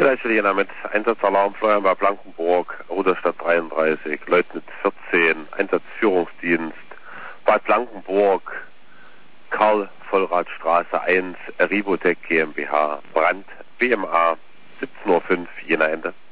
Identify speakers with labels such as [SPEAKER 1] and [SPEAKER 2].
[SPEAKER 1] Ja, da ist Jena mit Einsatzalarm Florian bei Blankenburg, Ruderstadt 33, Leutnitz 14, Einsatzführungsdienst Bad Blankenburg, Karl-Vollrath-Straße 1, Ribotec GmbH, Brand, BMA, 17:05 Uhr, Jena Ende.